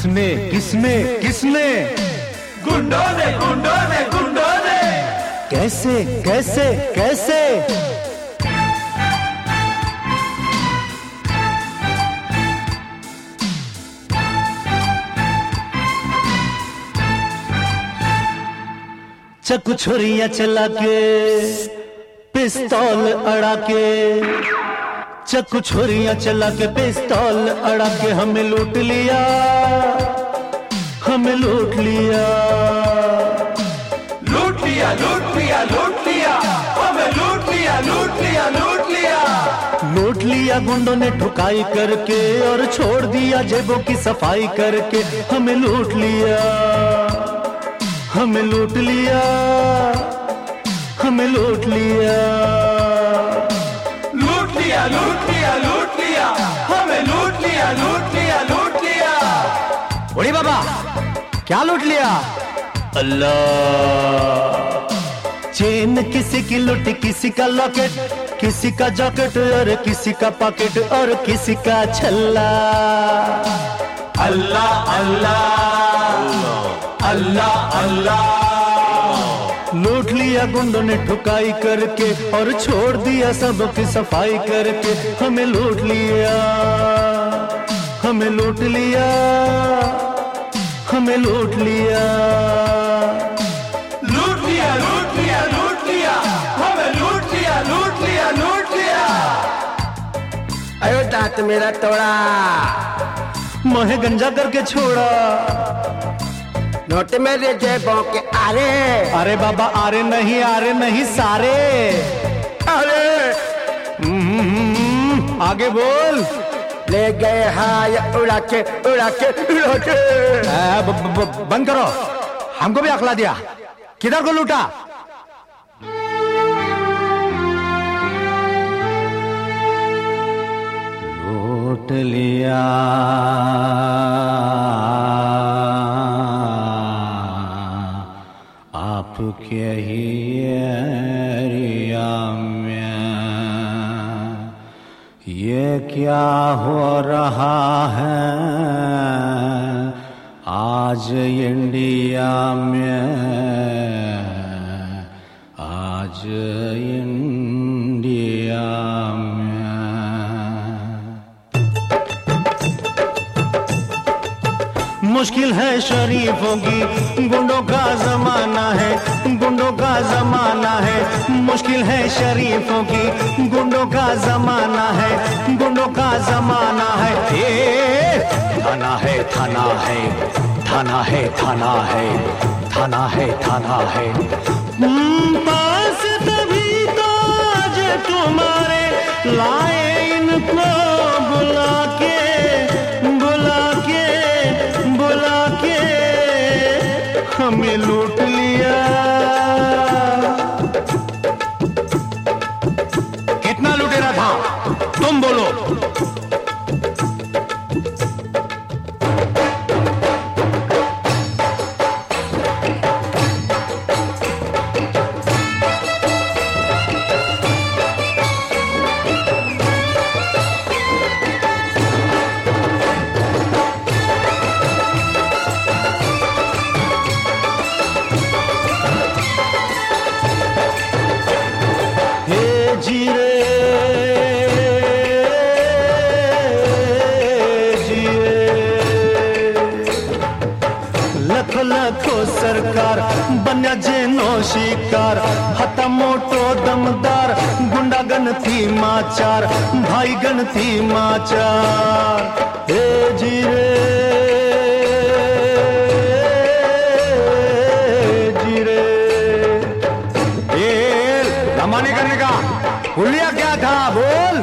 किसने किसने किसने? गुंडों ने गुंडों ने गुंडों ने। कैसे कैसे कैसे? चक्कू छुरियां चला के, पिस्तौल अड़ा के, चक्कू छुरियां चला के, पिस्तौल अड़ा के हमें लूट लिया, हमें लूट लिया, लूट लिया, लूट लिया, लूट लिया, हमें लूट लिया, लूट लिया, लूट लिया, लूट लिया गुंडों ने ठुकाई करके और छोड़ दिया जेबों की सफाई करके। हमें लूट लिया, हमें लूट लिया, हमें लूट लिया, लूट लिया, लूट लिया, लूट लिया, हमें लूट लिया, लूट लिया, लूट लिया। बड़ी बाबा क्या लूट लिया? अल्लाह। चेन किसी की लूटी, किसी का लॉकेट, किसी का जैकेट और किसी का पॉकेट और किसी का छल्ला। अल्लाह अल्लाह अल्लाह अल्लाह। लूट लिया गुंडों ने ठुकाई करके और छोड़ दिया सबकी सफाई करके। हमें लूट लिया, हमें लूट लिया, हमें लूट लिया, लूट लिया, लूट लिया, लूट लिया, हमें लूट लिया, लूट लिया, लूट लिया। अयो दांत मेरा तोड़ा, मोहे गंजा करके छोड़ा। नोट मेरे जेबों के आरे, अरे बाबा आरे नहीं सारे। अरे आगे बोल। ले गए हाय उड़ा के उड़ा के उड़ा के। बंद करो, हमको भी अकला दिया। किधर को लूटा? लूट लिया आपके ही एरिया में। ये क्या हो रहा है आज इंडिया में, आज इंडिया में। मुश्किल है शरीफों की, गुंडों का जमाना है, गुंडों का जमाना है। मुश्किल है शरीफों की, गुंडों का जमाना है, गुंडों का जमाना है। थाना है थाना है, थाना है थाना है, थाना है थाना है। पास तभी तो आज तुम्हारे लाए इनको बुला के, बुला के, बुला के। हमें लूट लिया। कितना लुटेरा था तुम बोलो? लखो सरकार बन्या जेनो शिकार, हता मोटो दमदार, गुंडा गण थी माचार, भाई गण थी माचार। हे जीरे जीरे लमाने करने का हुलिया क्या था बोल?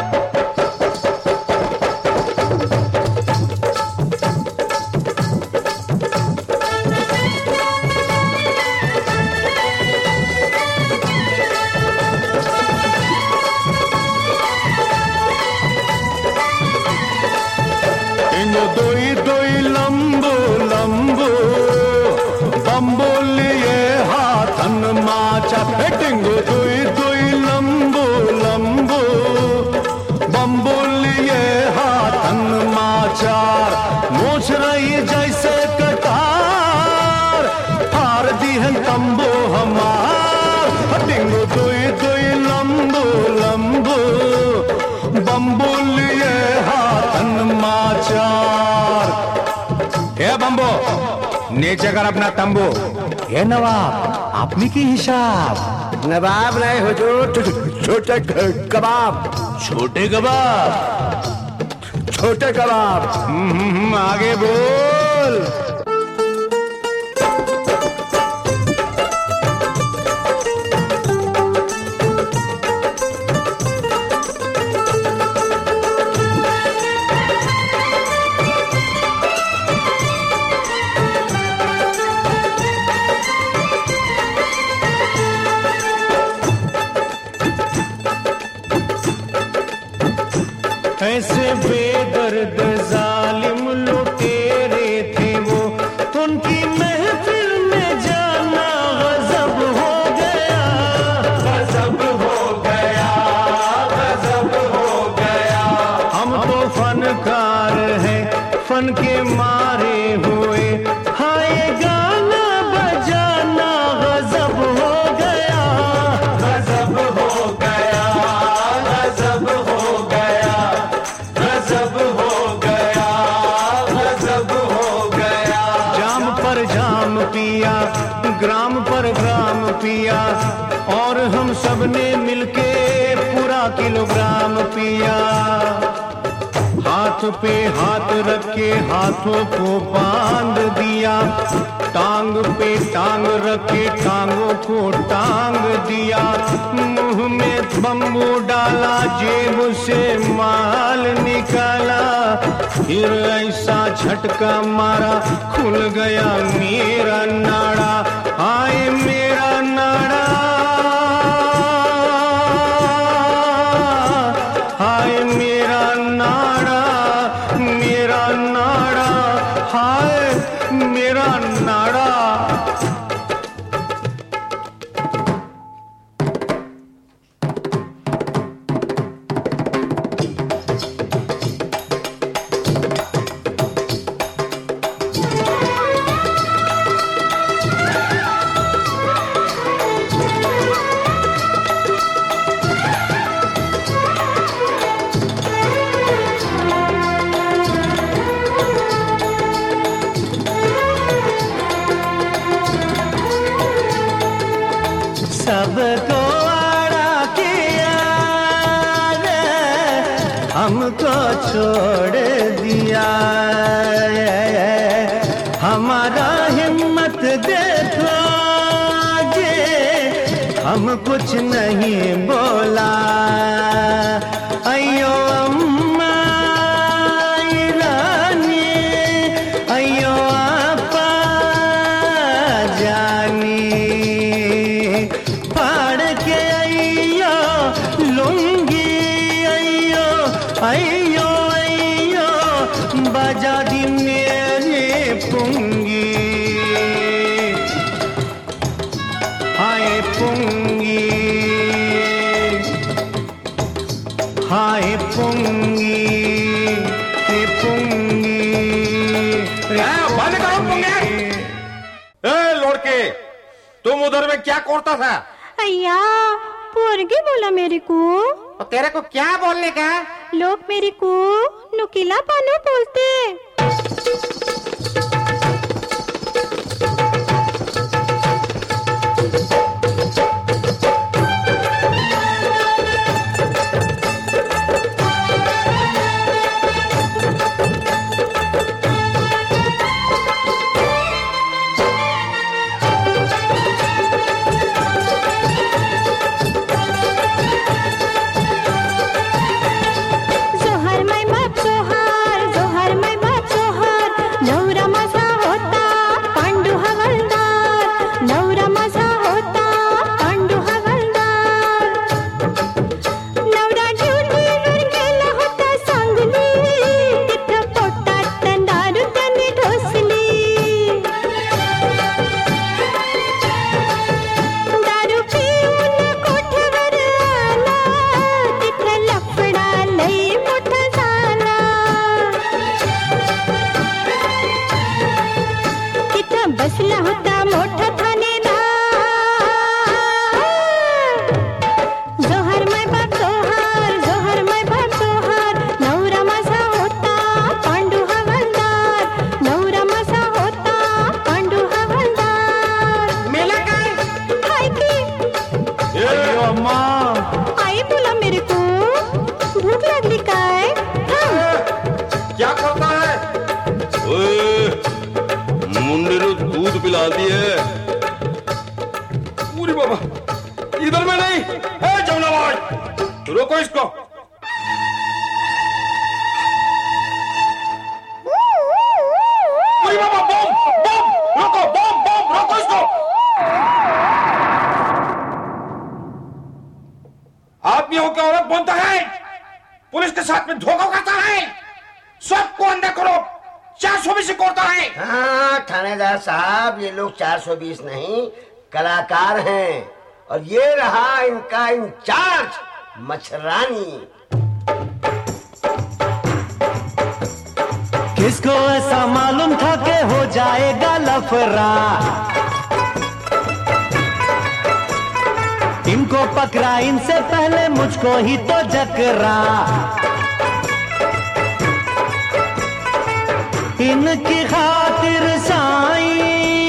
दोई दोई लंबू लंबू बम्बू लिए हाथन माचा। टिंगो दोई दोई लंबू लंबू बम्बू लिए हाथन माचार। मूछ रही दी है तंबू हमार टिंगो दुई दुई लंबू लंबू बम्बू लिए हाथन माचार। ए बम्बो नीचे कर अपना तंबू। ए नवाब अपनी की हिसाब। नवाब नहीं हुजूर, छोटे कबाब। छोटे कबाब, छोटे कबाब। आगे बोल। ऐसे बेदर्द जालिम लुटेरे थे वो, उनकी महफिल में जाना गजब हो गया, गजब हो गया, गजब हो गया। हम तो फनकार हैं, फन के मारे हुए, हाँ ये गाना बजाना गजब हो गया, गजब हो गया, गजब हो गया, गजब हो गया, गजब हो गया। जाम पर जाम पिया, ग्राम पर ग्राम पिया, और हम सब ने मिलके पूरा किलोग्राम पिया। हाथ पे हाथ रख के हाथों को बांध दिया, टांग पे टांग रख के टांगों को टांग दिया। मुंह में बम्बू डाला, जेब से माल निकाला, फिर ऐसा झटका मारा खुल गया मेरा नाड़ा। आए मेरा नाड़ा, हाय मेरा नाड़ा, मेरा नाड़ा, हाय मेरा नाड़ा। सबको आड़ा किया रे, हमको छोड़ दिया। हमारा हिम्मत देखो जे, हम कुछ नहीं बोला। अयो अम्मा रानी, अयो आपा जानी, अयो अयो बजा दी मेरे पुंगी, हाय पुंगी, हाय पुंगी, ते पुंगी, बंद करो पुंगी। ए लड़के, तुम उधर में क्या करता था? अय्या पोरगी बोला मेरे को। और तेरे को क्या बोलने का? लोग मेरे को नुकीला पानो बोलते। डाल दिए। पूरी बाबा इधर में नहीं। जमुना भाई रोको इसको। पूरी बाबा बम बम रोको, बम बम रोको इसको। आदमी हो क्या औरत बनता है, पुलिस के साथ में धोखा करता है, सबको अंदर करो, 420 कोरता है। हाँ थानेदार साहब, ये लोग 420 नहीं कलाकार हैं, और ये रहा इनका इंचार्ज मच्छरानी। किसको ऐसा मालूम था कि हो जाएगा लफड़ा, इनको पकड़ा इनसे पहले मुझको ही तो जकरा। इनकी खातिर साईं,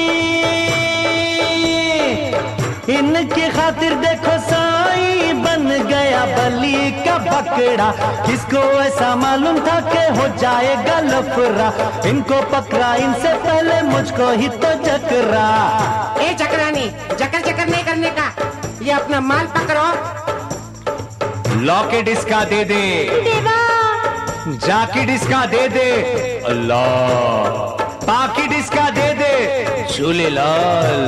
इनकी खातिर देखो साईं बन गया बलि का बकरा। किसको ऐसा मालूम था कि हो जाएगा लफड़ा, इनको पकड़ा इनसे पहले मुझको ही तो जकरा। ए जकरानी, जकर जकर नहीं करने का, ये अपना माल पकड़ो। लॉकेट इसका दे दे, देवा जाकेट इसका दे दे, अल्लाह पाकिट इसका दे दे, झूलेलाल।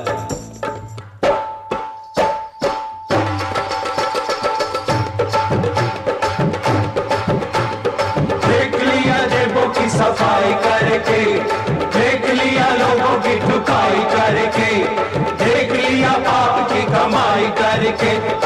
देख लिया जेबों की सफाई करके, देख लिया लोगों की ठुकाई करके, देख लिया पाप की कमाई करके,